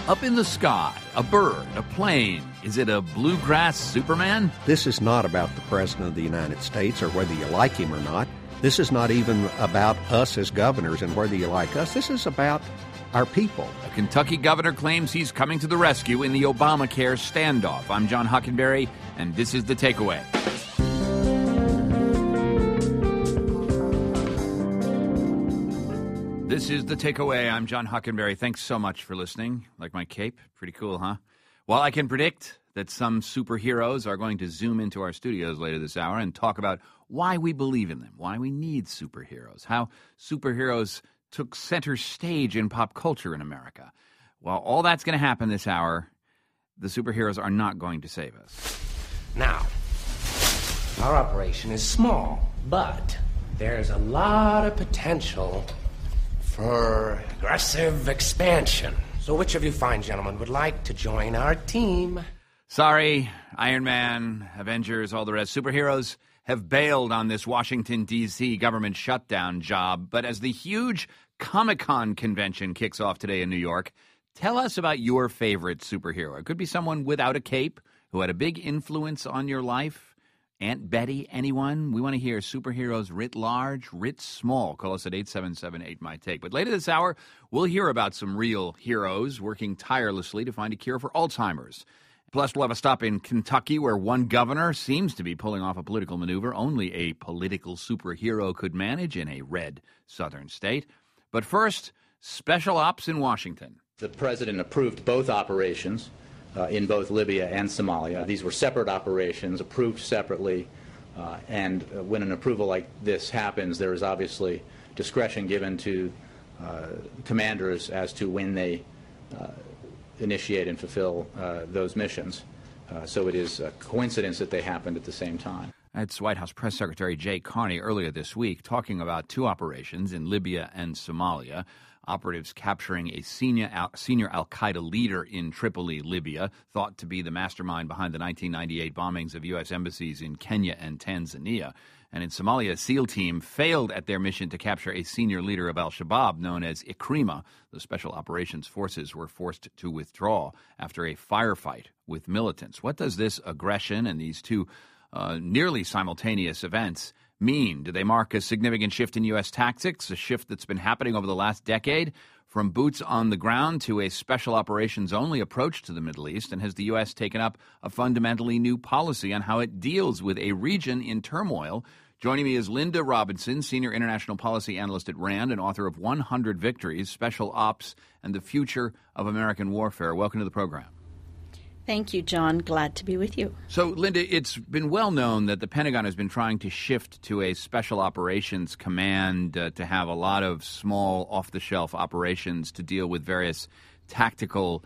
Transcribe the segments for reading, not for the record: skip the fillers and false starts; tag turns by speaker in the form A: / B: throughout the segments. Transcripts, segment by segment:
A: Up in the sky, a bird, a plane. Is it a bluegrass Superman?
B: This is not about the President of the United States or whether you like him or not. This is not even about us as governors and whether you like us. This is about our people.
A: A Kentucky governor claims he's coming to the rescue in the Obamacare standoff. I'm John Hockenberry, and this is The Takeaway. This is The Takeaway. I'm John Hockenberry. Thanks so much for listening. Like my cape? Pretty cool, huh? Well, I can predict that some superheroes are going to zoom into our studios later this hour and talk about why we believe in them, why we need superheroes, how superheroes took center stage in pop culture in America. Well, all that's going to happen this hour. The superheroes are not going to save us.
C: Now, our operation is small, but there's a lot of potential for aggressive expansion. So which of you fine gentlemen would like to join our team?
A: Sorry, Iron Man, Avengers, all the rest. Superheroes have bailed on this Washington, D.C. government shutdown job. But as the huge Comic-Con convention kicks off today in New York, tell us about your favorite superhero. It could be someone without a cape who had a big influence on your life. Aunt Betty, anyone? We want to hear superheroes writ large, writ small. Call us at 877-8-MY-TAKE. But later this hour, we'll hear about some real heroes working tirelessly to find a cure for Alzheimer's. Plus, we'll have a stop in Kentucky where one governor seems to be pulling off a political maneuver only a political superhero could manage in a red southern state. But first, special ops in Washington.
D: The president approved both operations in both Libya and Somalia. These were separate operations, approved separately, and when an approval like this happens, there is obviously discretion given to commanders as to when they initiate and fulfill those missions. So it is a coincidence that they happened at the same time.
A: That's White House Press Secretary Jay Carney earlier this week talking about two operations in Libya and Somalia. Operatives capturing a senior al-Qaeda leader in Tripoli, Libya, thought to be the mastermind behind the 1998 bombings of U.S. embassies in Kenya and Tanzania. And in Somalia, a SEAL team failed at their mission to capture a senior leader of al-Shabaab known as Ikrima. The Special Operations Forces were forced to withdraw after a firefight with militants. What does this aggression and these two nearly simultaneous events mean? Do they mark a significant shift in U.S. tactics, a shift that's been happening over the last decade, from boots on the ground to a special operations-only approach to the Middle East? And has the U.S. taken up a fundamentally new policy on how it deals with a region in turmoil? Joining me is Linda Robinson, Senior International Policy Analyst at RAND and author of 100 Victories, Special Ops, and the Future of American Warfare. Welcome to the program.
E: Thank you, John. Glad to be with you.
A: So, Linda, it's been well known that the Pentagon has been trying to shift to a special operations command to have a lot of small, off-the-shelf operations to deal with various tactical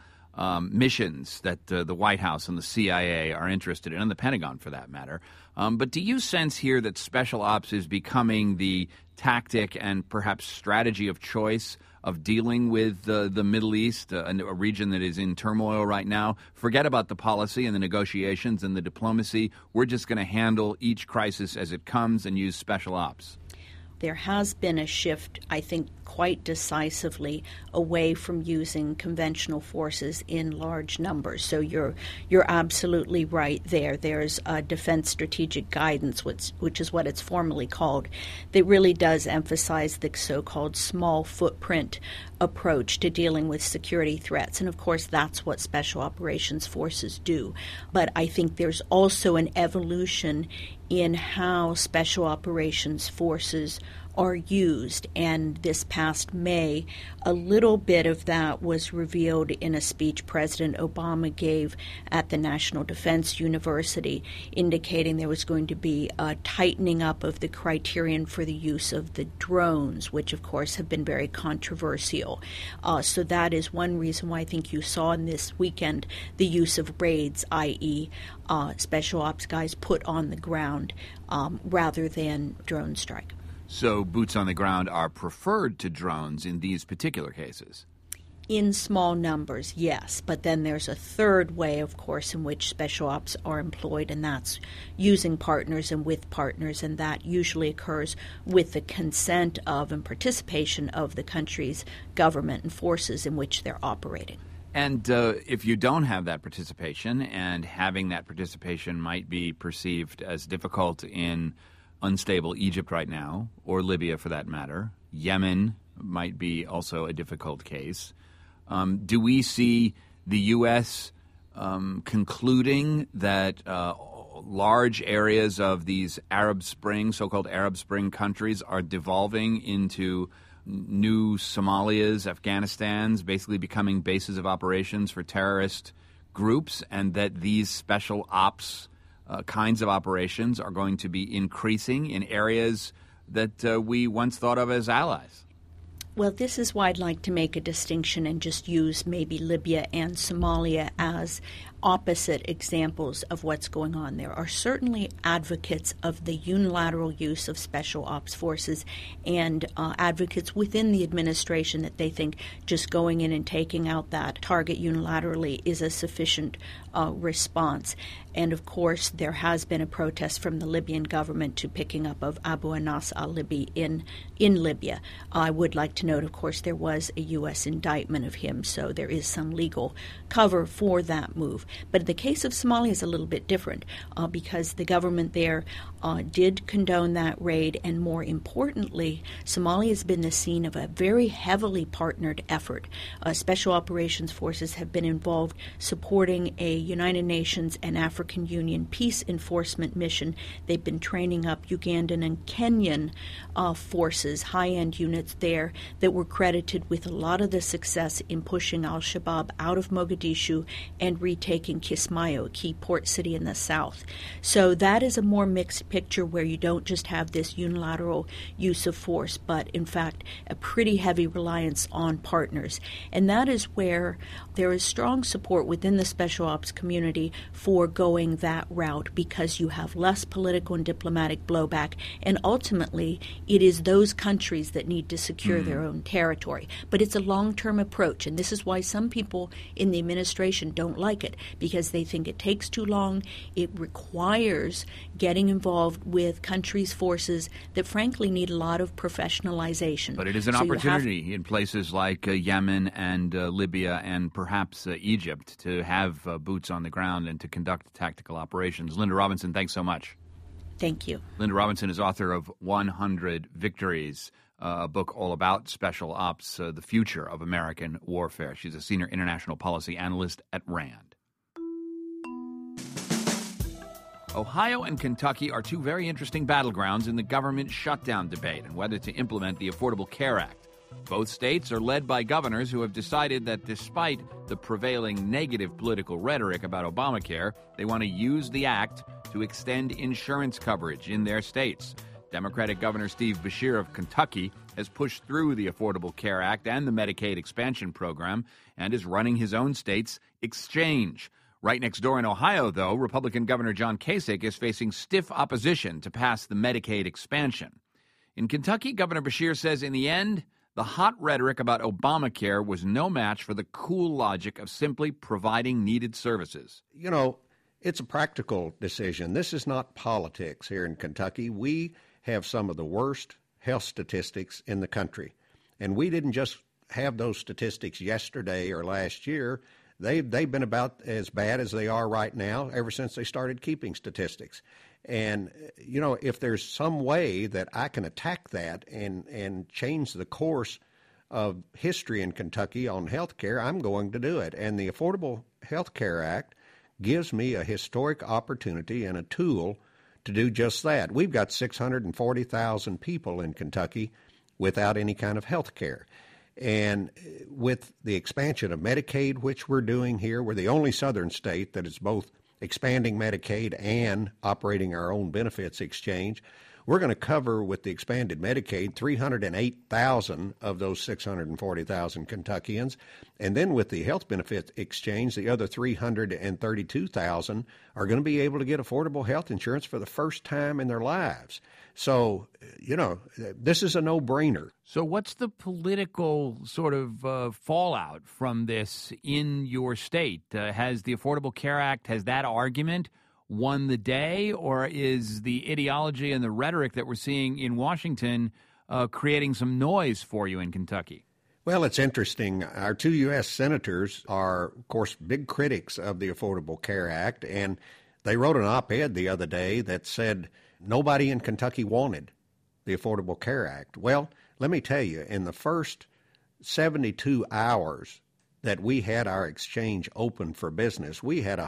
A: missions that the White House and the CIA are interested in, and the Pentagon for that matter. But do you sense here that special ops is becoming the tactic and perhaps strategy of choice of dealing with the Middle East, a region that is in turmoil right now? Forget about the policy and the negotiations and the diplomacy. We're just going to handle each crisis as it comes and use special ops.
E: There has been a shift, I think, quite decisively away from using conventional forces in large numbers. So you're absolutely right there. There's a Defense Strategic Guidance, which is what it's formally called, that really does emphasize the so-called small footprint approach to dealing with security threats. And, of course, that's what Special Operations Forces do. But I think there's also an evolution in how Special Operations Forces are used. And this past May, a little bit of that was revealed in a speech President Obama gave at the National Defense University, indicating there was going to be a tightening up of the criterion for the use of the drones, which, of course, have been very controversial. So that is one reason why I think you saw in this weekend the use of raids, i.e., special ops guys put on the ground rather than drone strike.
A: So boots on the ground are preferred to drones in these particular cases?
E: In small numbers, yes. But then there's a third way, of course, in which special ops are employed, and that's using partners and with partners, and that usually occurs with the consent of and participation of the country's government and forces in which they're operating.
A: And if you don't have that participation, and having that participation might be perceived as difficult in unstable Egypt right now, or Libya for that matter, Yemen might be also a difficult case. Do we see the U.S. Concluding that large areas of these Arab Spring, so-called Arab Spring countries are devolving into new Somalias, Afghanistans, basically becoming bases of operations for terrorist groups, and that these special ops kinds of operations are going to be increasing in areas that we once thought of as allies?
E: Well, this is why I'd like to make a distinction and just use maybe Libya and Somalia as opposite examples of what's going on. There are certainly advocates of the unilateral use of special ops forces and advocates within the administration that they think just going in and taking out that target unilaterally is a sufficient response. And of course, there has been a protest from the Libyan government to picking up of Abu Anas al-Libi in Libya. I would like to note, of course, there was a U.S. indictment of him, so there is some legal cover for that move. But the case of Somalia is a little bit different because the government there did condone that raid, and more importantly, Somalia has been the scene of a very heavily partnered effort. Special operations forces have been involved supporting a United Nations and African Union peace enforcement mission. They've been training up Ugandan and Kenyan forces, high-end units there that were credited with a lot of the success in pushing al-Shabaab out of Mogadishu and retaking Kismayo, a key port city in the south. So that is a more mixed picture where you don't just have this unilateral use of force, but in fact a pretty heavy reliance on partners. And that is where there is strong support within the special ops community for going that route, because you have less political and diplomatic blowback, and ultimately it is those countries that need to secure their own territory. But it's a long-term approach, and this is why some people in the administration don't like it, because they think it takes too long. It requires getting involved with countries' forces that frankly need a lot of professionalization.
A: But it is an opportunity in places like Yemen and Libya and perhaps Egypt to have boots on the ground and to conduct tactical operations. Linda Robinson, thanks so much.
E: Thank you.
A: Linda Robinson is author of 100 Victories, a book all about special ops, the future of American warfare. She's a senior international policy analyst at RAND. Ohio and Kentucky are two very interesting battlegrounds in the government shutdown debate and whether to implement the Affordable Care Act. Both states are led by governors who have decided that despite the prevailing negative political rhetoric about Obamacare, they want to use the act to extend insurance coverage in their states. Democratic Governor Steve Beshear of Kentucky has pushed through the Affordable Care Act and the Medicaid expansion program and is running his own state's exchange. Right next door in Ohio, though, Republican Governor John Kasich is facing stiff opposition to pass the Medicaid expansion. In Kentucky, Governor Beshear says in the end, the hot rhetoric about Obamacare was no match for the cool logic of simply providing needed services.
B: You know, it's a practical decision. This is not politics here in Kentucky. We have some of the worst health statistics in the country. And we didn't just have those statistics yesterday or last year. They've been about as bad as they are right now ever since they started keeping statistics. And, you know, if there's some way that I can attack that and change the course of history in Kentucky on health care, I'm going to do it. And the Affordable Health Care Act gives me a historic opportunity and a tool to do just that. We've got 640,000 people in Kentucky without any kind of health care. And with the expansion of Medicaid, which we're doing here, we're the only southern state that is both expanding Medicaid and operating our own benefits exchange. We're going to cover with the expanded Medicaid 308,000 of those 640,000 Kentuckians. And then with the health benefit exchange, the other 332,000 are going to be able to get affordable health insurance for the first time in their lives. So, you know, this is a no-brainer.
A: So what's the political sort of fallout from this in your state? Has the Affordable Care Act, has that argument won the day, or is the ideology and the rhetoric that we're seeing in Washington creating some noise for you in Kentucky?
B: Well, it's interesting. Our two U.S. senators are, of course, big critics of the Affordable Care Act, and they wrote an op-ed the other day that said nobody in Kentucky wanted the Affordable Care Act. Well, let me tell you, in the first 72 hours that we had our exchange open for business, we had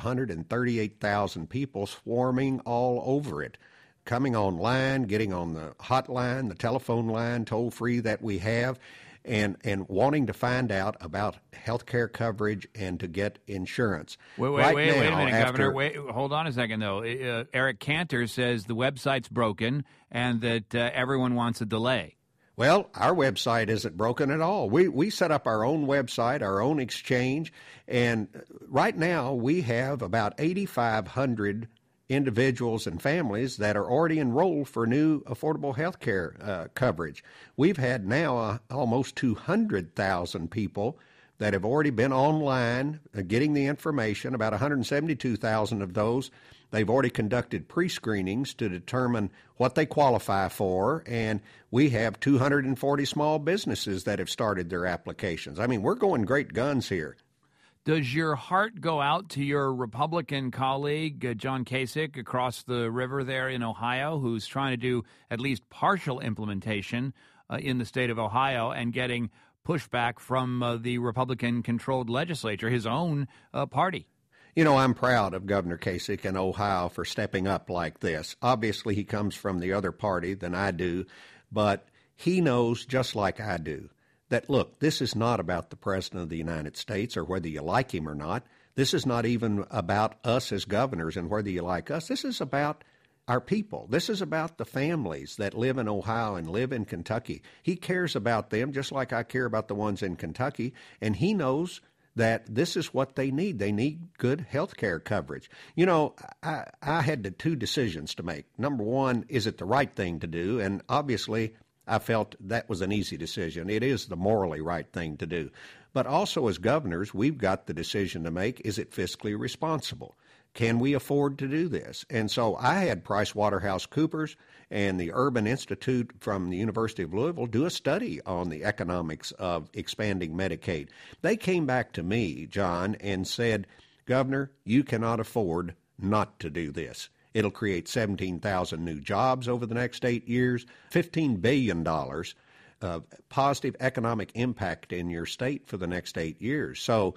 B: 138,000 people swarming all over it, coming online, getting on the hotline, the telephone line, toll-free that we have, and wanting to find out about health care coverage and to get insurance.
A: Wait a minute, Governor. Wait, hold on a second, though. Eric Cantor says the website's broken and that everyone wants a delay.
B: Well, our website isn't broken at all. We set up our own website, our own exchange, and right now we have about 8,500 individuals and families that are already enrolled for new affordable health care coverage. We've had now almost 200,000 people that have already been online getting the information. About 172,000 of those, they've already conducted pre-screenings to determine what they qualify for, and we have 240 small businesses that have started their applications. I mean, we're going great guns here.
A: Does your heart go out to your Republican colleague, John Kasich, across the river there in Ohio, who's trying to do at least partial implementation in the state of Ohio and getting pushback from the Republican-controlled legislature, his own party?
B: You know, I'm proud of Governor Kasich in Ohio for stepping up like this. Obviously, he comes from the other party than I do, but he knows, just like I do, that, look, this is not about the President of the United States or whether you like him or not. This is not even about us as governors and whether you like us. This is about our people. This is about the families that live in Ohio and live in Kentucky. He cares about them just like I care about the ones in Kentucky, and he knows that this is what they need. They need good health care coverage. You know, I had two decisions to make. Number one, is it the right thing to do? And obviously, I felt that was an easy decision. It is the morally right thing to do. But also as governors, we've got the decision to make, is it fiscally responsible? Can we afford to do this? And so I had PricewaterhouseCoopers and the Urban Institute from the University of Louisville do a study on the economics of expanding Medicaid. They came back to me, John, and said, Governor, you cannot afford not to do this. It'll create 17,000 new jobs over the next 8 years, $15 billion of positive economic impact in your state for the next 8 years. So,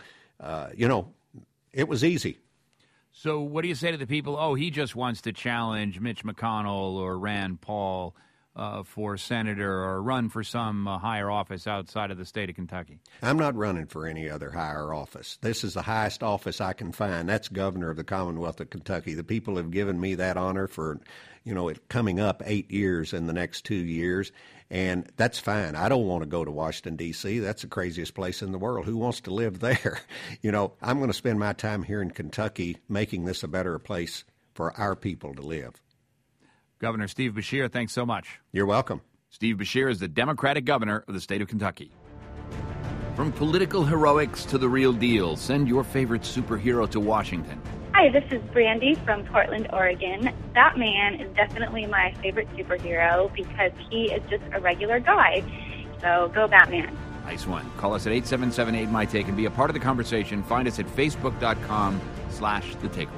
B: it was easy.
A: So what do you say to the people, he just wants to challenge Mitch McConnell or Rand Paul for senator or run for some higher office outside of the state of Kentucky? I'm
B: not running for any other higher office. This is the highest office I can find. That's governor of the Commonwealth of Kentucky. The people have given me that honor for, it coming up 8 years in the next 2 years, and that's fine. I don't want to go to Washington, D.C. That's the craziest place in the world. Who wants to live there? I'm going to spend my time here in Kentucky making this a better place for our people to live.
A: Governor Steve Beshear, thanks so much.
B: You're welcome.
A: Steve Beshear is the Democratic governor of the state of Kentucky. From political heroics to the real deal, send your favorite superhero to Washington.
F: Hi, this is Brandy from Portland, Oregon. Batman is definitely my favorite superhero because he is just a regular guy. So go Batman.
A: Nice one. Call us at 877-8MY-TAKE and be a part of the conversation. Find us at facebook.com/thetakeaway.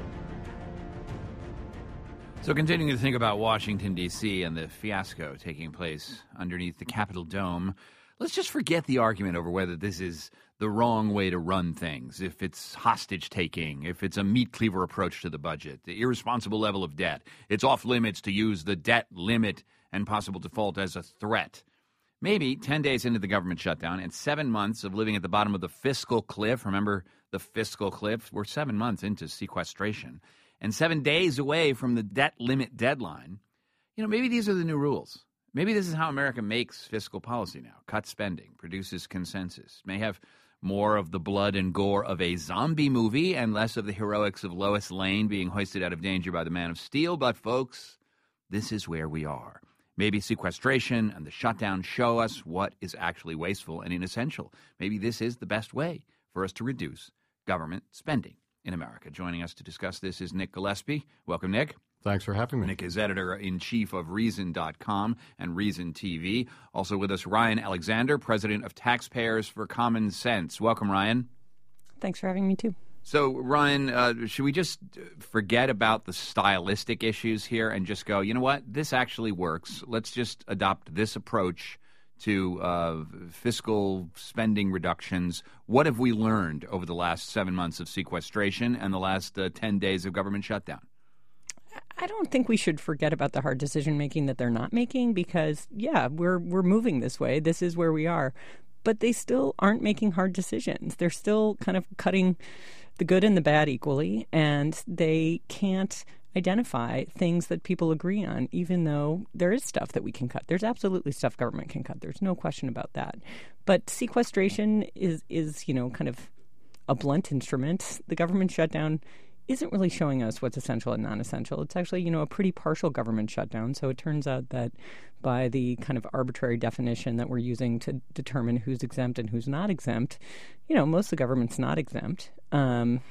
A: So continuing to think about Washington, D.C. and the fiasco taking place underneath the Capitol Dome, let's just forget the argument over whether this is the wrong way to run things, if it's hostage-taking, if it's a meat-cleaver approach to the budget, the irresponsible level of debt. It's off limits to use the debt limit and possible default as a threat. Maybe 10 days into the government shutdown and 7 months of living at the bottom of the fiscal cliff, remember the fiscal cliff? We're 7 months into sequestration. And 7 days away from the debt limit deadline, maybe these are the new rules. Maybe this is how America makes fiscal policy now. Cuts spending, produces consensus, may have more of the blood and gore of a zombie movie and less of the heroics of Lois Lane being hoisted out of danger by the Man of Steel. But, folks, this is where we are. Maybe sequestration and the shutdown show us what is actually wasteful and inessential. Maybe this is the best way for us to reduce government spending in America. Joining us to discuss this is Nick Gillespie. Welcome, Nick.
G: Thanks for having me.
A: Nick is editor-in-chief of Reason.com and Reason TV. Also with us, Ryan Alexander, president of Taxpayers for Common Sense. Welcome, Ryan.
H: Thanks for having me, too.
A: So, Ryan, should we just forget about the stylistic issues here and just go, you know what, this actually works. Let's just adopt this approach to fiscal spending reductions. What have we learned over the last 7 months of sequestration and the last 10 days of government shutdown?
H: I don't think we should forget about the hard decision-making that they're not making because, yeah, we're moving this way. This is where we are. But they still aren't making hard decisions. They're still kind of cutting the good and the bad equally, and they can't identify things that people agree on, even though there is stuff that we can cut. There's absolutely stuff government can cut. There's no question about that. But sequestration is kind of a blunt instrument. The government shutdown isn't really showing us what's essential and non-essential. It's actually, a pretty partial government shutdown. So it turns out that by the kind of arbitrary definition that we're using to determine who's exempt and who's not exempt, most of the government's not exempt. I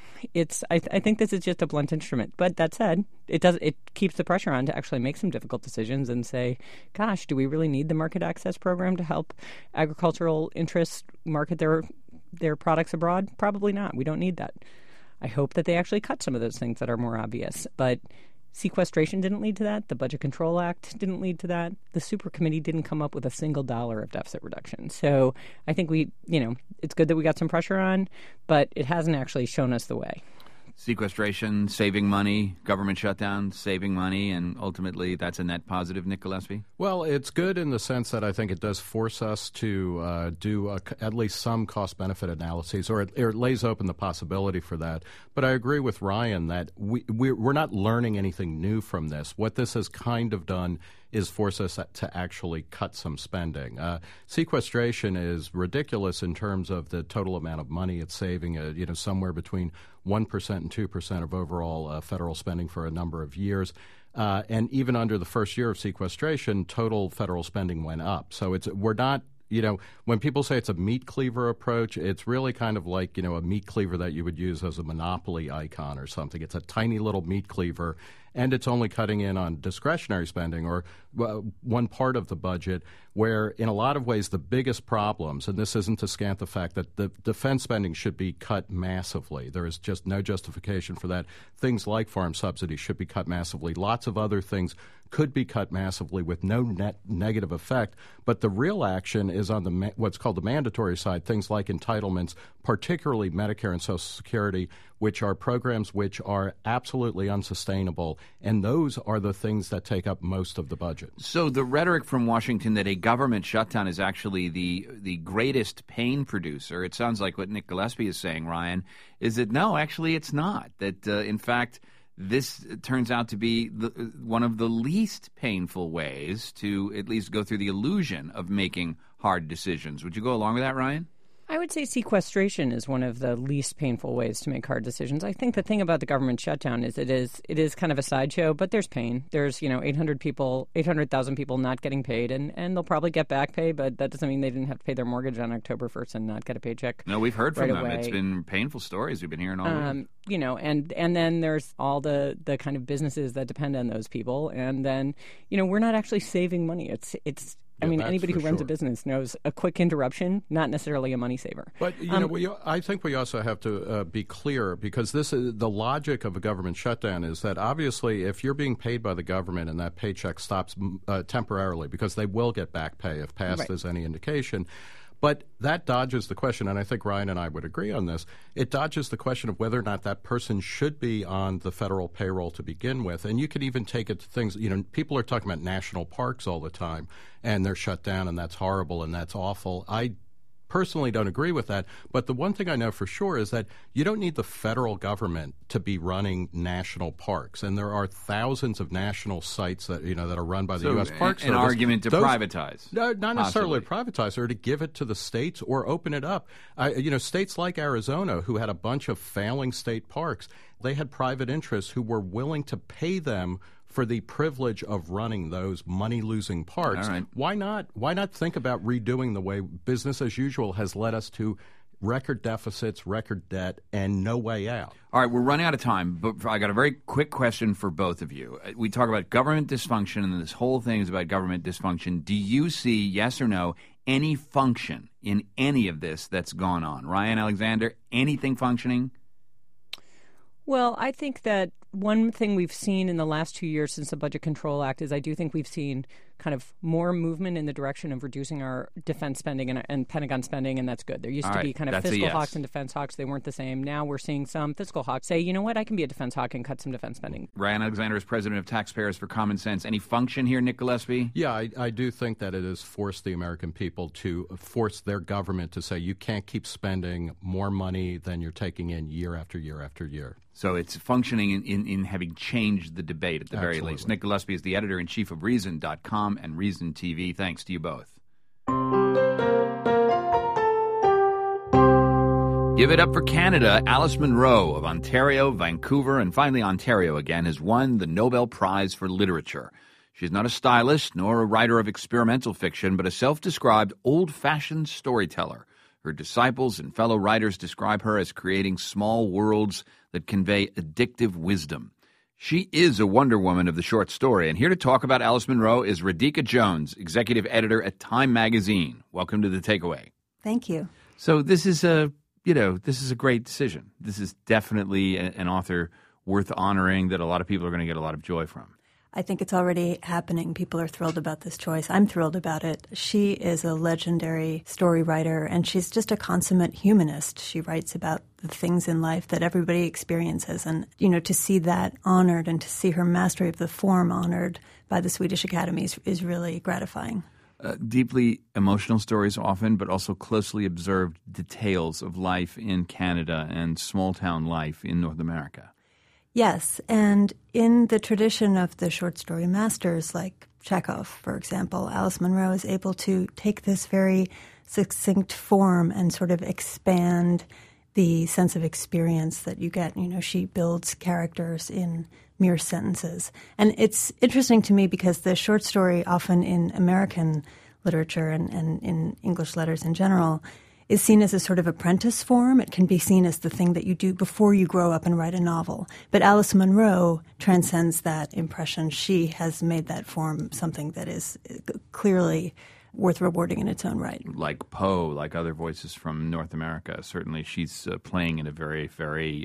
H: think this is just a blunt instrument. But that said, it keeps the pressure on to actually make some difficult decisions and say, gosh, do we really need the market access program to help agricultural interests market their products abroad? Probably not. We don't need that. I hope that they actually cut some of those things that are more obvious. But sequestration didn't lead to that. The Budget Control Act didn't lead to that. The Super Committee didn't come up with a single dollar of deficit reduction. So I think it's good that we got some pressure on, but it hasn't actually shown us the way.
A: Sequestration, saving money, government shutdown, saving money, and ultimately that's a net positive, Nick Gillespie?
G: Well, it's good in the sense that I think it does force us to do at least some cost-benefit analyses, or it lays open the possibility for that. But I agree with Ryan that we're not learning anything new from this. What this has kind of done is force us to actually cut some spending. Sequestration is ridiculous in terms of the total amount of money it's saving, somewhere between 1% and 2% of overall federal spending for a number of years. And even under the first year of sequestration, total federal spending went up. So we're not, when people say it's a meat cleaver approach, it's really kind of like, a meat cleaver that you would use as a Monopoly icon or something. It's a tiny little meat cleaver, and it's only cutting in on discretionary spending or one part of the budget where, in a lot of ways, the biggest problems, and this isn't to scant the fact that the defense spending should be cut massively. There is just no justification for that. Things like farm subsidies should be cut massively. Lots of other things could be cut massively with no net negative effect. But the real action is on what's called the mandatory side, things like entitlements, particularly Medicare and Social Security, which are programs which are absolutely unsustainable. And those are the things that take up most of the budget.
A: So the rhetoric from Washington that a government shutdown is actually the greatest pain producer, it sounds like what Nick Gillespie is saying, Ryan, is that no, actually it's not. That, in fact, this turns out to be one of the least painful ways to at least go through the illusion of making hard decisions. Would you go along with that, Ryan?
H: I would say sequestration is one of the least painful ways to make hard decisions. I think the thing about the government shutdown is it is kind of a sideshow, but there's pain. There's 800,000 people not getting paid, and they'll probably get back pay, but that doesn't mean they didn't have to pay their mortgage on October 1st and not get a paycheck.
A: No, we've heard from them.
H: Away.
A: It's been painful stories we've been hearing all over.
H: And then there's all the kind of businesses that depend on those people, and then we're not actually saving money. It's. I mean, anybody who runs a business knows a quick interruption, not necessarily a money saver.
G: But, I think we also have to be clear, because this is the logic of a government shutdown is that obviously if you're being paid by the government and that paycheck stops temporarily, because they will get back pay if past is any indication. But that dodges the question, and I think Ryan and I would agree on this. It dodges the question of whether or not that person should be on the federal payroll to begin with. And you could even take it to things, people are talking about national parks all the time, and they're shut down, and that's horrible, and that's awful. I personally don't agree with that. But the one thing I know for sure is that you don't need the federal government to be running national parks. And there are thousands of national sites that that are run by the U.S. Park Service.
A: An argument to privatize.
G: No, not necessarily to privatize, or to give it to the states or open it up. States like Arizona, who had a bunch of failing state parks, they had private interests who were willing to pay them for the privilege of running those money-losing parks.
A: All right.
G: Why not think about redoing the way business as usual has led us to record deficits, record debt, and no way out.
A: All right, we're running out of time, but I got a very quick question for both of you. We talk about government dysfunction, and this whole thing is about government dysfunction. Do you see, yes or no, any function in any of this that's gone on? Ryan Alexander, anything functioning?
H: Well, I think that one thing we've seen in the last 2 years since the Budget Control Act is I do think we've seen kind of more movement in the direction of reducing our defense spending and Pentagon spending, and that's good. There used to be kind of fiscal hawks and defense hawks. They weren't the same. Now we're seeing some fiscal hawks say, you know what, I can be a defense hawk and cut some defense spending.
A: Ryan Alexander is president of Taxpayers for Common Sense. Any function here, Nick Gillespie?
G: Yeah, I do think that it has forced the American people to force their government to say you can't keep spending more money than you're taking in year after year after year.
A: So it's functioning in having changed the debate at the very
G: Absolutely.
A: least. Nick Gillespie is the editor-in-chief of Reason.com and Reason TV. Thanks to you both. Give it up for Canada. Alice Munro of Ontario, Vancouver, and finally Ontario again has won the Nobel Prize for Literature. She's not a stylist nor a writer of experimental fiction, but a self-described old-fashioned storyteller. Her disciples and fellow writers describe her as creating small worlds that convey addictive wisdom. She is a Wonder Woman of the short story, and here to talk about Alice Munro is Radhika Jones, executive editor at Time Magazine. Welcome to The Takeaway.
I: Thank you.
A: So this is a great decision. This is definitely an author worth honoring that a lot of people are going to get a lot of joy from.
I: I think it's already happening. People are thrilled about this choice. I'm thrilled about it. She is a legendary story writer, and she's just a consummate humanist. She writes about the things in life that everybody experiences. And, to see that honored and to see her mastery of the form honored by the Swedish Academy is really gratifying.
A: Deeply emotional stories often, but also closely observed details of life in Canada and small-town life in North America.
I: Yes, and in the tradition of the short story masters like Chekhov, for example, Alice Munro is able to take this very succinct form and sort of expand the sense of experience that you get. She builds characters in mere sentences. And it's interesting to me because the short story often in American literature and in English letters in general is seen as a sort of apprentice form. It can be seen as the thing that you do before you grow up and write a novel. But Alice Munro transcends that impression. She has made that form something that is clearly worth rewarding in its own right.
A: Like Poe, like other voices from North America, certainly she's playing in a very, very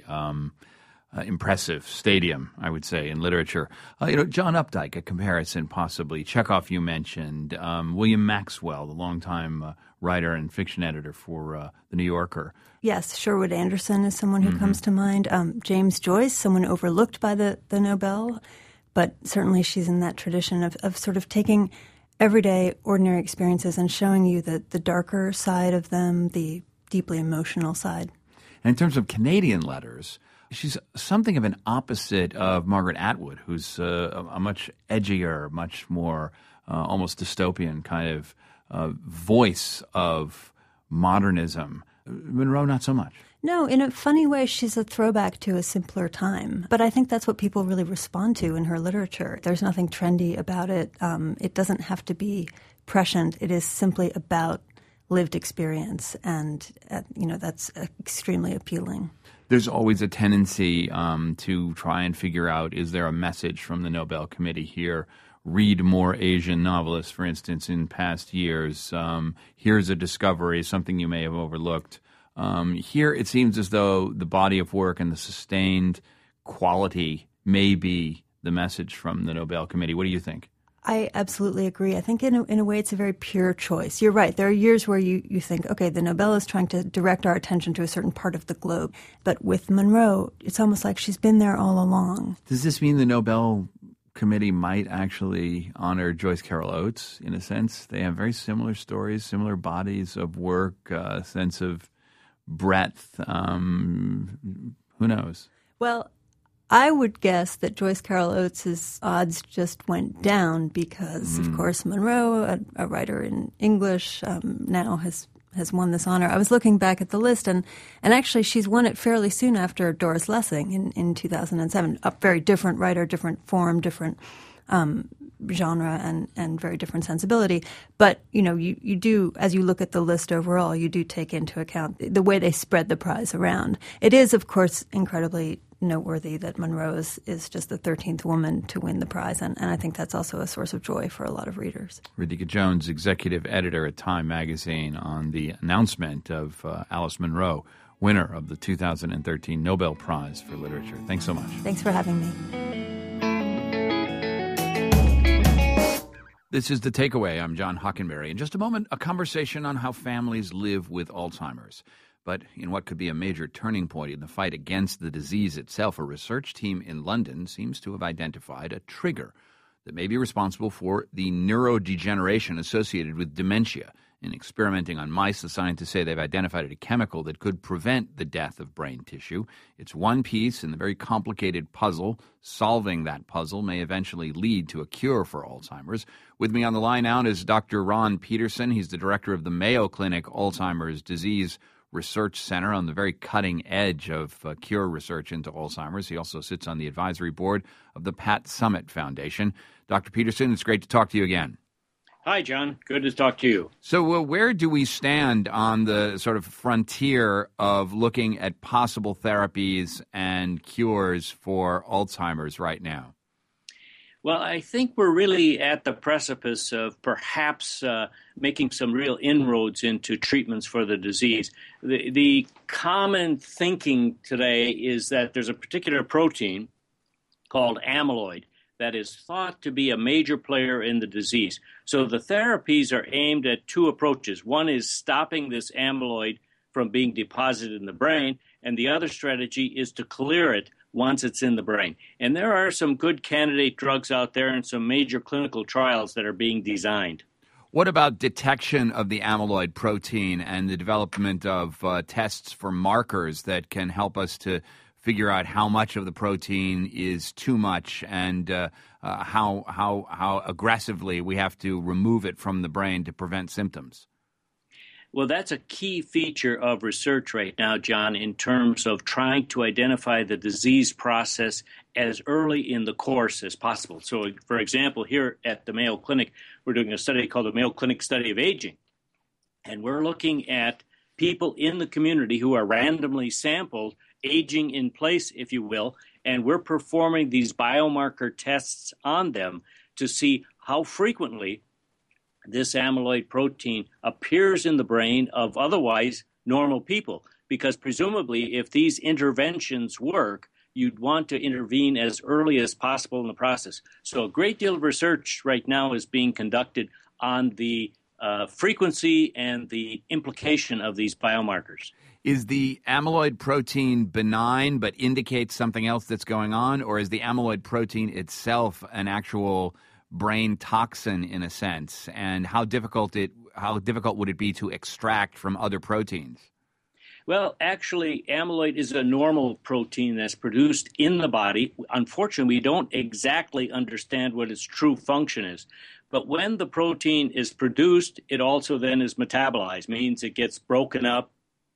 A: impressive stadium, I would say, in literature. John Updike, a comparison possibly. Chekhov you mentioned. William Maxwell, the longtime writer and fiction editor for The New Yorker.
I: Yes, Sherwood Anderson is someone who comes to mind. James Joyce, someone overlooked by the Nobel, but certainly she's in that tradition of sort of taking everyday, ordinary experiences and showing you the darker side of them, the deeply emotional side.
A: And in terms of Canadian letters, she's something of an opposite of Margaret Atwood, who's a much edgier, much more almost dystopian kind of voice of modernism. Munro, not so much.
I: No, in a funny way, she's a throwback to a simpler time. But I think that's what people really respond to in her literature. There's nothing trendy about it. It doesn't have to be prescient. It is simply about lived experience, and that's extremely appealing.
A: There's always a tendency to try and figure out, is there a message from the Nobel Committee here? Read more Asian novelists, for instance, in past years. Here's a discovery, something you may have overlooked. Here it seems as though the body of work and the sustained quality may be the message from the Nobel Committee. What do you think?
I: I absolutely agree. I think in a way it's a very pure choice. You're right. There are years where you think, okay, the Nobel is trying to direct our attention to a certain part of the globe. But with Munro, it's almost like she's been there all along.
A: Does this mean the Nobel Committee might actually honor Joyce Carol Oates in a sense? They have very similar stories, similar bodies of work, sense of breadth. Who knows?
I: Well, I would guess that Joyce Carol Oates' odds just went down because, of course, Munro, a writer in English, now has won this honor. I was looking back at the list, and actually she's won it fairly soon after Doris Lessing in 2007. A very different writer, different form, different genre and very different sensibility. But, you do, as you look at the list overall, you do take into account the way they spread the prize around. It is, of course, incredibly noteworthy that Munro is just the 13th woman to win the prize, and I think that's also a source of joy for a lot of readers.
A: Radhika Jones, executive editor at Time magazine, on the announcement of Alice Munro, winner of the 2013 Nobel Prize for Literature. Thanks so much.
I: Thanks for having me.
A: This is The Takeaway. I'm John Hockenberry. In just a moment, a conversation on how families live with Alzheimer's. But in what could be a major turning point in the fight against the disease itself, a research team in London seems to have identified a trigger that may be responsible for the neurodegeneration associated with dementia. In experimenting on mice, the scientists say they've identified a chemical that could prevent the death of brain tissue. It's one piece in the very complicated puzzle. Solving that puzzle may eventually lead to a cure for Alzheimer's. With me on the line now is Dr. Ron Peterson. He's the director of the Mayo Clinic Alzheimer's Disease Research Center, on the very cutting edge of cure research into Alzheimer's. He also sits on the advisory board of the Pat Summitt Foundation. Dr. Peterson, it's great to talk to you again.
J: Hi, John. Good to talk to you.
A: So where do we stand on the sort of frontier of looking at possible therapies and cures for Alzheimer's right now?
J: Well, I think we're really at the precipice of perhaps making some real inroads into treatments for the disease. The common thinking today is that there's a particular protein called amyloid that is thought to be a major player in the disease. So the therapies are aimed at two approaches. One is stopping this amyloid from being deposited in the brain, and the other strategy is to clear it once it's in the brain. And there are some good candidate drugs out there and some major clinical trials that are being designed.
A: What about detection of the amyloid protein and the development of tests for markers that can help us to figure out how much of the protein is too much and how aggressively we have to remove it from the brain to prevent symptoms?
J: Well, that's a key feature of research right now, John, in terms of trying to identify the disease process as early in the course as possible. So, for example, here at the Mayo Clinic, we're doing a study called the Mayo Clinic Study of Aging. And we're looking at people in the community who are randomly sampled, aging in place, if you will, and we're performing these biomarker tests on them to see how frequently this amyloid protein appears in the brain of otherwise normal people. Because presumably, if these interventions work, you'd want to intervene as early as possible in the process. So a great deal of research right now is being conducted on the frequency and the implication of these biomarkers.
A: Is the amyloid protein benign but indicates something else that's going on, or is the amyloid protein itself an actual brain toxin in a sense? And how difficult would it be to extract from other proteins?
J: Well, actually, amyloid is a normal protein that's produced in the body. Unfortunately, we don't exactly understand what its true function is. But when the protein is produced, it also then is metabolized, means it gets broken up,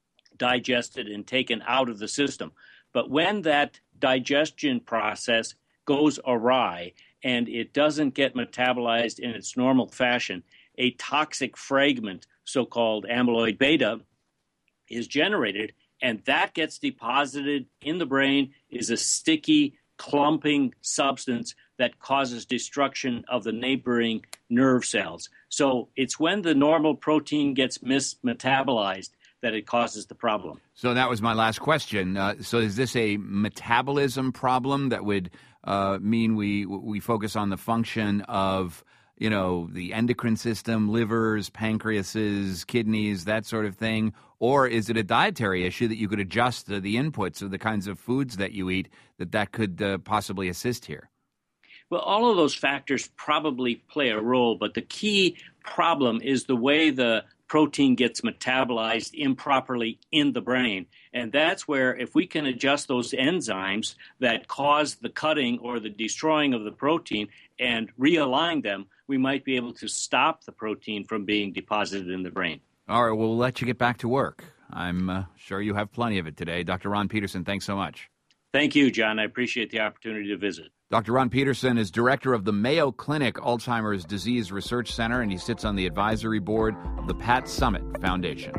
J: digested, and taken out of the system. But when that digestion process goes awry and it doesn't get metabolized in its normal fashion, a toxic fragment, so-called amyloid beta, is generated, and that gets deposited in the brain, is a sticky, clumping substance that causes destruction of the neighboring nerve cells. So it's when the normal protein gets mismetabolized that it causes the problem.
A: So that was my last question. So is this a metabolism problem that would mean we focus on the function of, the endocrine system, livers, pancreases, kidneys, that sort of thing? Or is it a dietary issue that you could adjust the inputs of the kinds of foods that you eat that could possibly assist here?
J: Well, all of those factors probably play a role, but the key problem is the way the protein gets metabolized improperly in the brain. And that's where if we can adjust those enzymes that cause the cutting or the destroying of the protein and realign them, we might be able to stop the protein from being deposited in the brain.
A: All right, we'll let you get back to work. I'm sure you have plenty of it today. Dr. Ron Peterson, thanks so much.
J: Thank you, John. I appreciate the opportunity to visit.
A: Dr. Ron Peterson is director of the Mayo Clinic Alzheimer's Disease Research Center, and he sits on the advisory board of the Pat Summitt Foundation.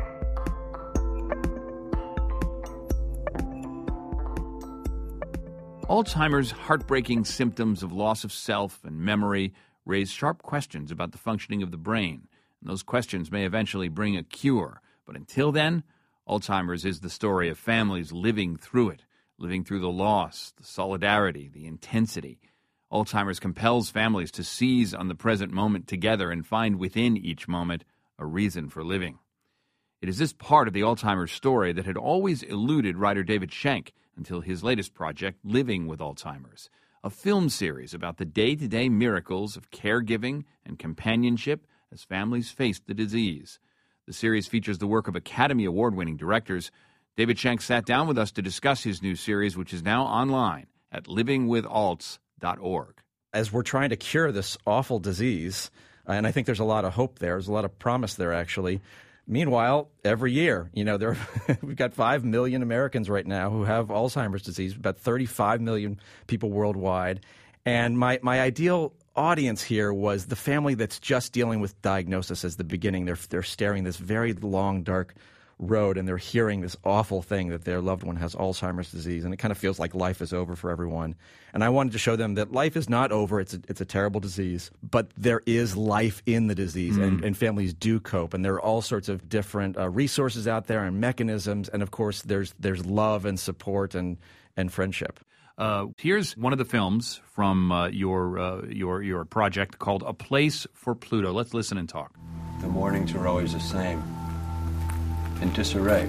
A: Alzheimer's heartbreaking symptoms of loss of self and memory raise sharp questions about the functioning of the brain. And those questions may eventually bring a cure. But until then, Alzheimer's is the story of families living through it, living through the loss, the solidarity, the intensity. Alzheimer's compels families to seize on the present moment together and find within each moment a reason for living. It is this part of the Alzheimer's story that had always eluded writer David Schenck until his latest project, Living with Alzheimer's, a film series about the day-to-day miracles of caregiving and companionship as families face the disease. The series features the work of Academy Award-winning directors. David Schenck sat down with us to discuss his new series, which is now online at livingwithalz.org.
K: As we're trying to cure this awful disease, and I think there's a lot of hope there, there's a lot of promise there, actually. Meanwhile, every year, we've got 5 million Americans right now who have Alzheimer's disease, about 35 million people worldwide. And my ideal audience here was the family that's just dealing with diagnosis as the beginning. They're staring this very long, dark road, and they're hearing this awful thing that their loved one has Alzheimer's disease, and it kind of feels like life is over for everyone. And I wanted to show them that life is not over. It's a terrible disease, but there is life in the disease, and families do cope. And there are all sorts of different resources out there and mechanisms, and of course there's love and support and friendship.
A: Here's one of the films from your project called A Place for Pluto. Let's listen and talk.
L: The mornings are always the same. In disarray.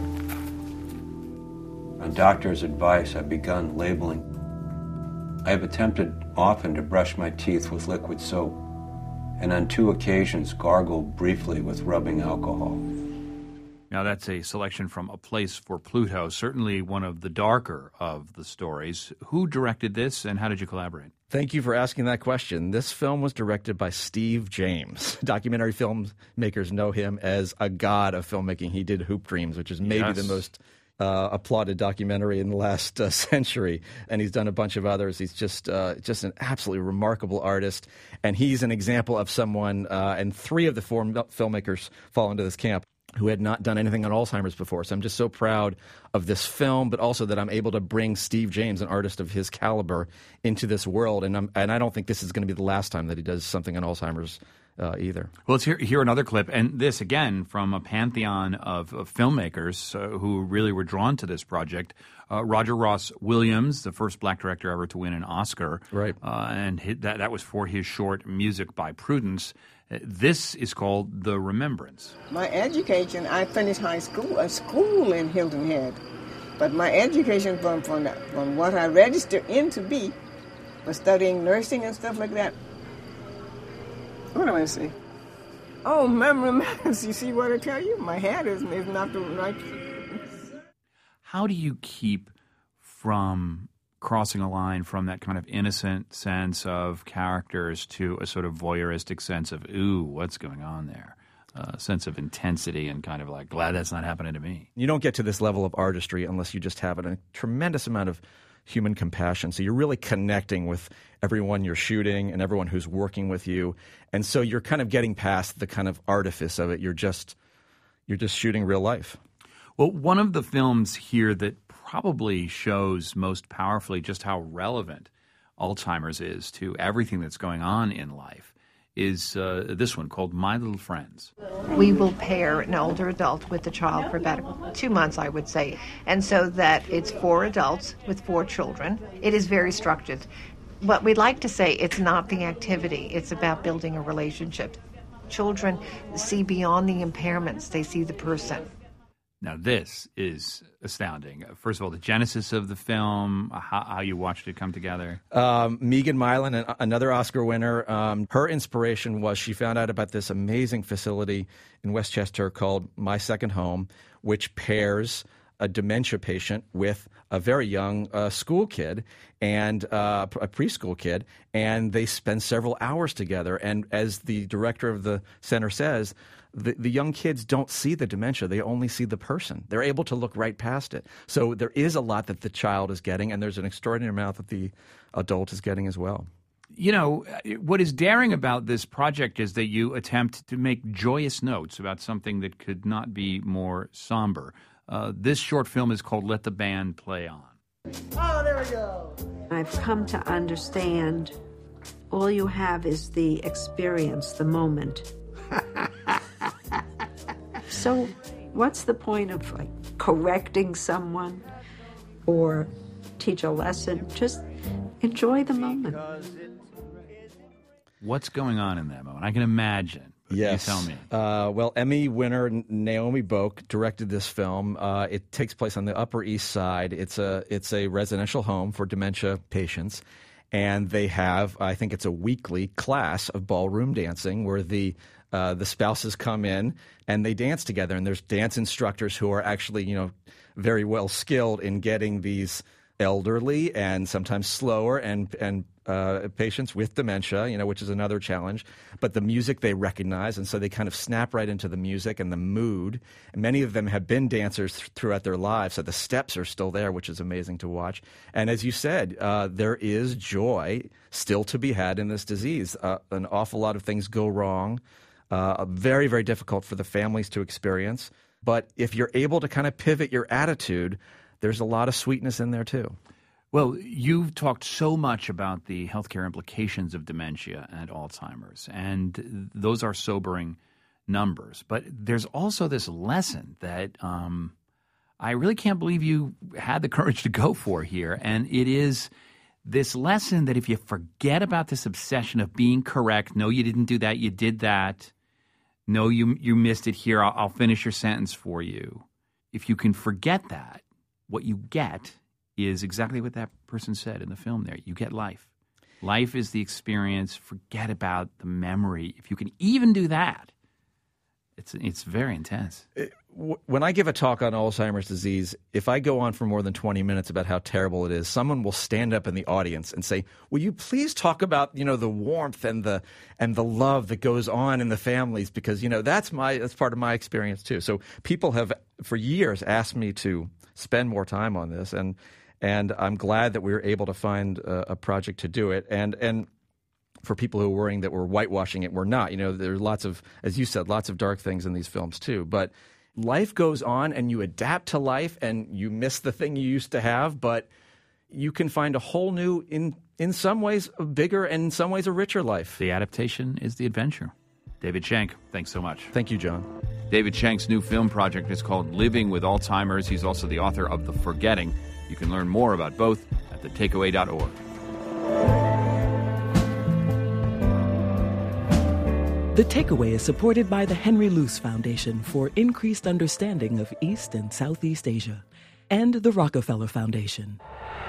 L: On doctor's advice, I've begun labeling. I have attempted often to brush my teeth with liquid soap, and on 2 occasions gargled briefly with rubbing alcohol.
A: Now, that's a selection from A Place for Pluto, certainly one of the darker of the stories. Who directed this, and how did you collaborate?
K: Thank you for asking that question. This film was directed by Steve James. Documentary filmmakers know him as a god of filmmaking. He did Hoop Dreams, which is maybe the most applauded documentary in the last century, and he's done a bunch of others. He's just an absolutely remarkable artist, and he's an example of someone, and 3 of the 4 filmmakers fall into this camp, who had not done anything on Alzheimer's before. So I'm just so proud of this film, but also that I'm able to bring Steve James, an artist of his caliber, into this world. And I don't think this is going to be the last time that he does something on Alzheimer's either.
A: Well, let's hear another clip. And this, again, from a pantheon of filmmakers who really were drawn to this project. Roger Ross Williams, the first black director ever to win an Oscar.
K: Right.
A: And that was for his short Music by Prudence. This is called The Remembrance.
M: My education, I finished a school in Hilton Head, but my education from what I registered in to be was studying nursing and stuff like that. What do I say? Oh, memory matters. You see what I tell you? My head is not the right.
A: How do you keep from crossing a line from that kind of innocent sense of characters to a sort of voyeuristic sense of, ooh, what's going on there? A sense of intensity and kind of like, glad that's not happening to me.
K: You don't get to this level of artistry unless you just have a tremendous amount of human compassion. So you're really connecting with everyone you're shooting and everyone who's working with you. And so you're kind of getting past the kind of artifice of it. You're just shooting real life.
A: Well, one of the films here that probably shows most powerfully just how relevant Alzheimer's is to everything that's going on in life is this one called My Little Friends.
N: We will pair an older adult with the child for about 2 months, I would say. And so that it's 4 adults with 4 children. It is very structured. But we'd like to say it's not the activity. It's about building a relationship. Children see beyond the impairments. They see the person.
A: Now, this is astounding. First of all, the genesis of the film, how you watched it come together.
K: Megan Mylan, another Oscar winner, her inspiration was she found out about this amazing facility in Westchester called My Second Home, which pairs a dementia patient with a very young school kid and a preschool kid, and they spend several hours together. And as the director of the center says, the young kids don't see the dementia. They only see the person. They're able to look right past it. So there is a lot that the child is getting, and there's an extraordinary amount that the adult is getting as well.
A: You know, what is daring about this project is that you attempt to make joyous notes about something that could not be more somber. This short film is called Let the Band Play On.
O: Oh, there we go.
P: I've come to understand all you have is the experience, the moment. So what's the point of correcting someone or teach a lesson? Just enjoy the moment.
A: What's going on in that moment? I can imagine.
K: Yes.
A: You tell me.
K: Well, Emmy winner Naomi Boak directed this film. It takes place on the Upper East Side. It's a residential home for dementia patients, and they have, I think it's a weekly class of ballroom dancing where the spouses come in and they dance together. And there's dance instructors who are actually, very well skilled in getting these elderly and sometimes slower and patients with dementia, which is another challenge. But the music they recognize, and so they kind of snap right into the music and the mood. And many of them have been dancers throughout their lives, so the steps are still there, which is amazing to watch. And as you said, there is joy still to be had in this disease. An awful lot of things go wrong, very, very difficult for the families to experience. But if you're able to kind of pivot your attitude, there's a lot of sweetness in there too.
A: Well, you've talked so much about the healthcare implications of dementia and Alzheimer's, and those are sobering numbers. But there's also this lesson that I really can't believe you had the courage to go for here, and it is this lesson that if you forget about this obsession of being correct, no, you didn't do that, you did that, no, you missed it here, I'll finish your sentence for you. If you can forget that, what you get is exactly what that person said in the film there. You get life. Life is the experience. Forget about the memory. If you can even do that, it's very intense.
K: When I give a talk on Alzheimer's disease, if I go on for more than 20 minutes about how terrible it is, someone will stand up in the audience and say, "Will you please talk about, the warmth and the love that goes on in the families, because, that's part of my experience too." So people have for years asked me to spend more time on this, and I'm glad that we were able to find a project to do it. And for people who are worrying that we're whitewashing it, we're not. There are lots of, as you said, lots of dark things in these films too. But life goes on, and you adapt to life, and you miss the thing you used to have, but you can find a whole new, in some ways, a bigger and in some ways a richer life.
A: The adaptation is the adventure. David Schenk, thanks so much.
K: Thank you, John. David
A: Schenk's new film project is called Living with Alzheimer's. He's also the author of The Forgetting. You can learn more about both at thetakeaway.org.
Q: The Takeaway is supported by the Henry Luce Foundation for Increased Understanding of East and Southeast Asia and the Rockefeller Foundation.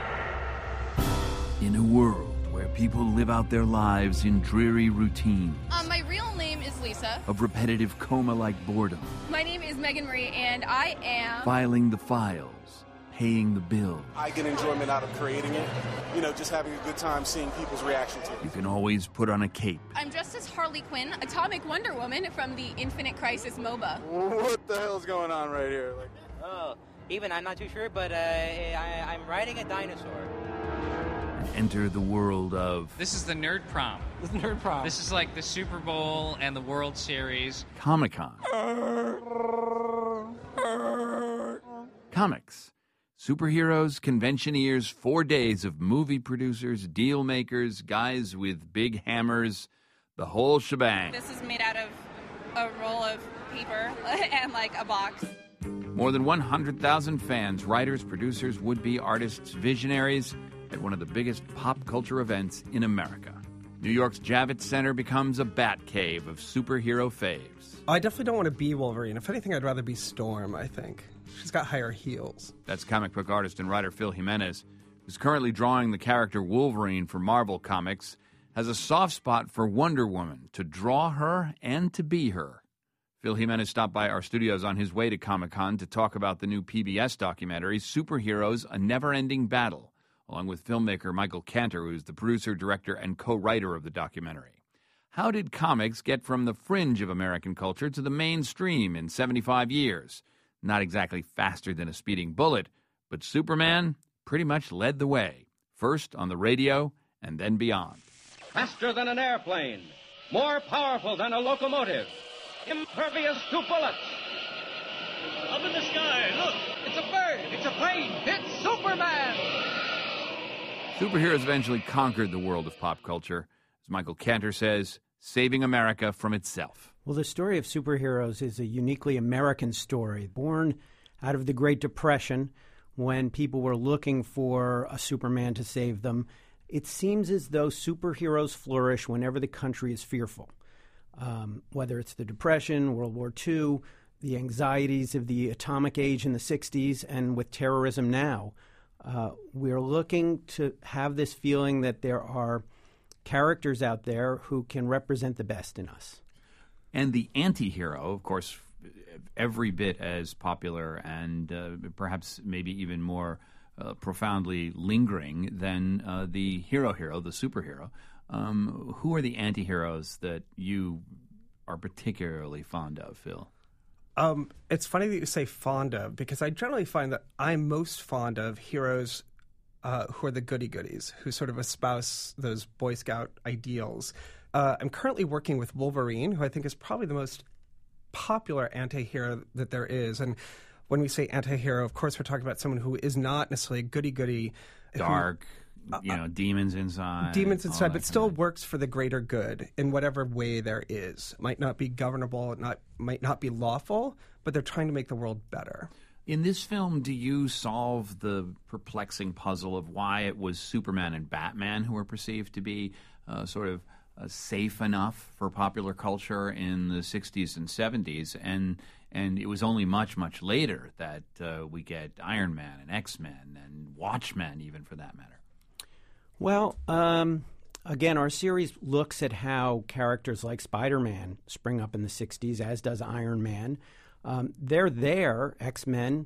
A: In a world where people live out their lives in dreary routines.
R: My real name is Lisa.
A: Of repetitive coma-like boredom.
R: My name is Megan Marie, and I am...
A: Filing the files. Paying the bill.
S: I get enjoyment out of creating it, just having a good time seeing people's reaction to it.
A: You can always put on a cape.
R: I'm dressed as Harley Quinn, Atomic Wonder Woman from the Infinite Crisis MOBA.
S: What the hell's going on right here?
T: Even I'm not too sure, but I'm riding a dinosaur.
A: And enter the world of...
U: This is the Nerd Prom.
T: The Nerd Prom.
U: This is like the Super Bowl and the World Series.
A: Comic-Con. Comics. Superheroes, conventioneers, 4 days of movie producers, deal makers, guys with big hammers, the whole shebang.
R: This is made out of a roll of paper and a box.
A: More than 100,000 fans, writers, producers, would-be artists, visionaries at one of the biggest pop culture events in America. New York's Javits Center becomes a bat cave of superhero faves.
V: I definitely don't want to be Wolverine. If anything, I'd rather be Storm, I think. She's got higher heels.
A: That's comic book artist and writer Phil Jimenez, who's currently drawing the character Wolverine for Marvel Comics, has a soft spot for Wonder Woman, to draw her and to be her. Phil Jimenez stopped by our studios on his way to Comic-Con to talk about the new PBS documentary, Superheroes, A Never-Ending Battle, along with filmmaker Michael Cantor, who's the producer, director, and co-writer of the documentary. How did comics get from the fringe of American culture to the mainstream in 75 years? Not exactly faster than a speeding bullet, but Superman pretty much led the way, first on the radio and then beyond.
C: Faster than an airplane, more powerful than a locomotive, impervious to bullets.
D: Up in the sky, look! It's a bird! It's a plane! It's Superman!
A: Superheroes eventually conquered the world of pop culture, as Michael Cantor says, saving America from itself.
W: Well, the story of superheroes is a uniquely American story, born out of the Great Depression, when people were looking for a Superman to save them. It seems as though superheroes flourish whenever the country is fearful. Whether it's the Depression, World War II, the anxieties of the atomic age in the 60s, and with terrorism now, we're looking to have this feeling that there are characters out there who can represent the best in us.
A: And the anti-hero, of course, every bit as popular and perhaps maybe even more profoundly lingering than the hero, the superhero. Who are the anti-heroes that you are particularly fond of, Phil?
V: It's funny that you say fond of, because I generally find that I'm most fond of heroes who are the goody-goodies, who sort of espouse those Boy Scout ideals. I'm currently working with Wolverine, who I think is probably the most popular anti-hero that there is. And when we say anti-hero, of course, we're talking about someone who is not necessarily a goody-goody.
A: Dark, demons inside.
V: Demons inside, but still works for the greater good in whatever way there is. It might not be governable, might not be lawful, but they're trying to make the world better.
A: In this film, do you solve the perplexing puzzle of why it was Superman and Batman who were perceived to be sort of safe enough for popular culture in the 60s and 70s, and it was only much, much later that we get Iron Man and X-Men and Watchmen, even for that matter?
W: Well, again, our series looks at how characters like Spider-Man spring up in the 60s, as does Iron Man. They're there, X-Men.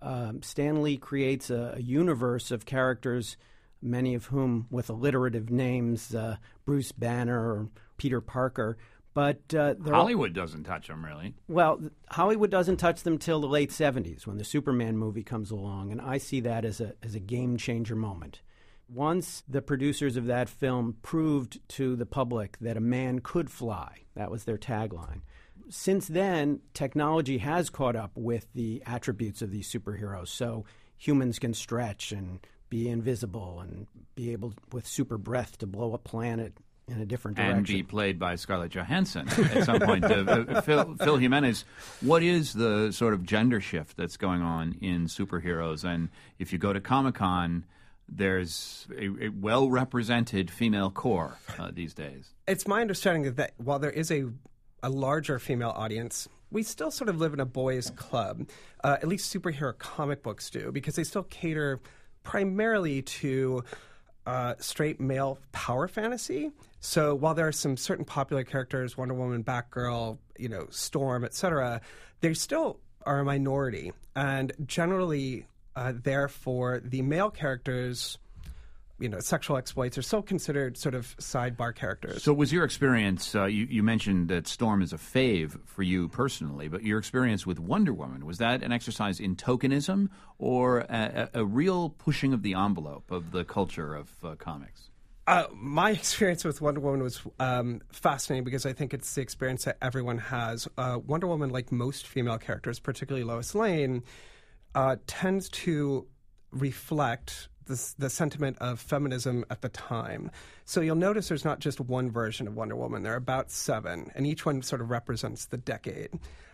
W: Stan Lee creates a universe of characters, many of whom with alliterative names, Bruce Banner or Peter Parker. But
A: Hollywood doesn't touch them, really.
W: Well, Hollywood doesn't touch them till the late 70s when the Superman movie comes along, and I see that as a game-changer moment. Once the producers of that film proved to the public that a man could fly, that was their tagline. Since then, technology has caught up with the attributes of these superheroes, so humans can stretch and be invisible and be able, with super breath, to blow a planet in a different direction.
A: And be played by Scarlett Johansson at some point. Phil Jimenez, what is the sort of gender shift that's going on in superheroes? And if you go to Comic-Con, there's a well-represented female core these days.
V: It's my understanding that while there is a larger female audience, we still sort of live in a boys' club. At least superhero comic books do, because they still cater primarily to straight male power fantasy. So while there are some certain popular characters, Wonder Woman, Batgirl, Storm, etc., they still are a minority. And generally, therefore, the male characters, sexual exploits are still considered sort of sidebar characters.
A: So was your experience, you mentioned that Storm is a fave for you personally, but your experience with Wonder Woman, was that an exercise in tokenism or a real pushing of the envelope of the culture of comics?
V: My experience with Wonder Woman was fascinating because I think it's the experience that everyone has. Wonder Woman, like most female characters, particularly Lois Lane, tends to reflect the sentiment of feminism at the time. So you'll notice there's not just one version of Wonder Woman. There are about 7, and each one sort of represents the decade.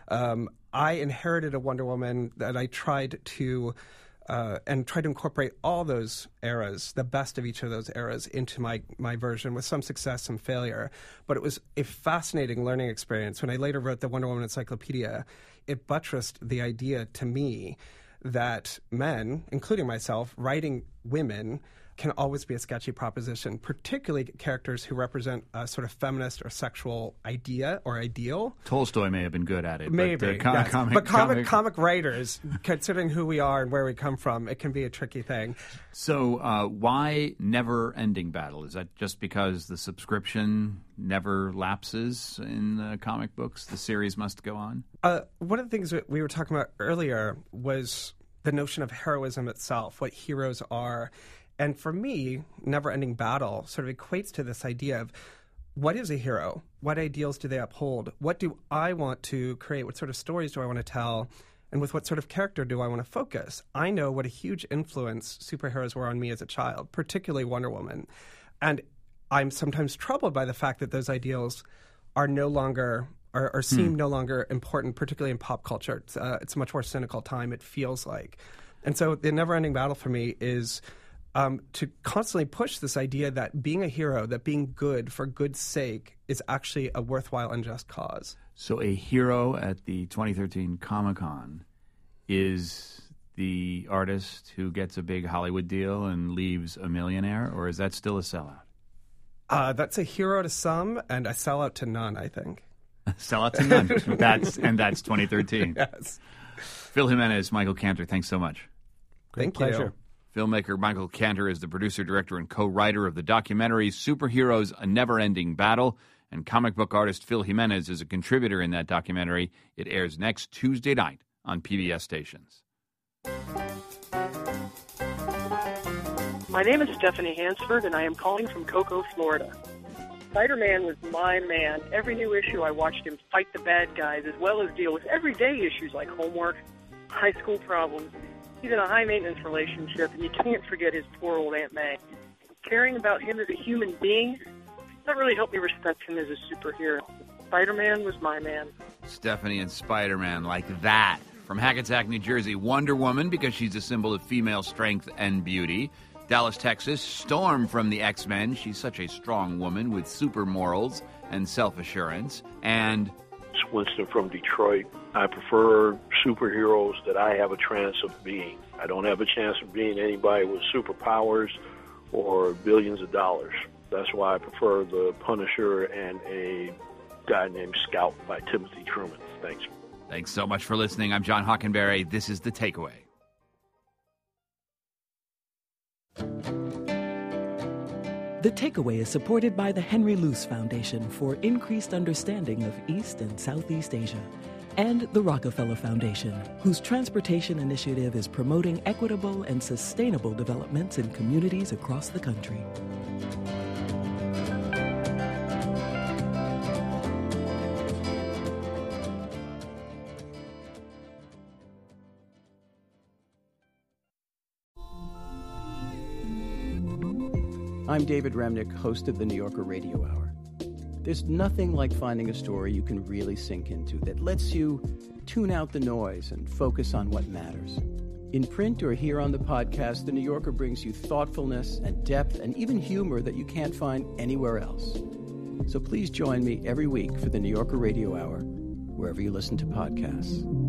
V: I inherited a Wonder Woman that I tried to incorporate all those eras, the best of each of those eras, into my version with some success, some failure. But it was a fascinating learning experience. When I later wrote the Wonder Woman Encyclopedia, it buttressed the idea to me that men, including myself, writing women, can always be a sketchy proposition, particularly characters who represent a sort of feminist or sexual idea or ideal.
A: Tolstoy may have been good at it.
V: Maybe,
A: but,
V: yes. Comic writers, considering who we are and where we come from, it can be a tricky thing.
A: So why never-ending battle? Is that just because the subscription never lapses in the comic books? The series must go on?
V: One of the things that we were talking about earlier was the notion of heroism itself, what heroes are. And for me, Never-Ending Battle sort of equates to this idea of what is a hero? What ideals do they uphold? What do I want to create? What sort of stories do I want to tell? And with what sort of character do I want to focus? I know what a huge influence superheroes were on me as a child, particularly Wonder Woman. And I'm sometimes troubled by the fact that those ideals are no longer or seem no longer important, particularly in pop culture. It's a much more cynical time, it feels like. And so the Never-Ending Battle for me is to constantly push this idea that being a hero, that being good for good's sake is actually a worthwhile and just cause.
A: So a hero at the 2013 Comic-Con is the artist who gets a big Hollywood deal and leaves a millionaire, or is that still a sellout?
V: That's a hero to some and a sellout to none, I think.
A: Sellout to none. That's 2013.
V: Yes.
A: Phil Jimenez, Michael Cantor, thanks so much.
V: Thank
W: pleasure.
V: you.
A: Filmmaker Michael Cantor is the producer, director, and co-writer of the documentary Superheroes, A Never-Ending Battle, and comic book artist Phil Jimenez is a contributor in that documentary. It airs next Tuesday night on PBS stations.
B: My name is Stephanie Hansford, and I am calling from Cocoa, Florida. Spider-Man was my man. Every new issue, I watched him fight the bad guys as well as deal with everyday issues like homework, high school problems, even a high-maintenance relationship, and you can't forget his poor old Aunt May. Caring about him as a human being, that really helped me respect him as a superhero. Spider-Man was my man.
A: Stephanie and Spider-Man, like that. From Hackensack, New Jersey, Wonder Woman, because she's a symbol of female strength and beauty. Dallas, Texas, Storm from the X-Men. She's such a strong woman with super morals and self-assurance. And
E: it's Winston from Detroit. I prefer superheroes that I have a chance of being. I don't have a chance of being anybody with superpowers or billions of dollars. That's why I prefer the Punisher and a guy named Scout by Timothy Truman. Thanks.
A: Thanks so much for listening. I'm John Hockenberry. This is The Takeaway.
Q: The Takeaway is supported by the Henry Luce Foundation for increased understanding of East and Southeast Asia, and the Rockefeller Foundation, whose transportation initiative is promoting equitable and sustainable developments in communities across the country.
F: I'm David Remnick, host of the New Yorker Radio Hour. There's nothing like finding a story you can really sink into that lets you tune out the noise and focus on what matters. In print or here on the podcast, The New Yorker brings you thoughtfulness and depth and even humor that you can't find anywhere else. So please join me every week for the New Yorker Radio Hour, wherever you listen to podcasts.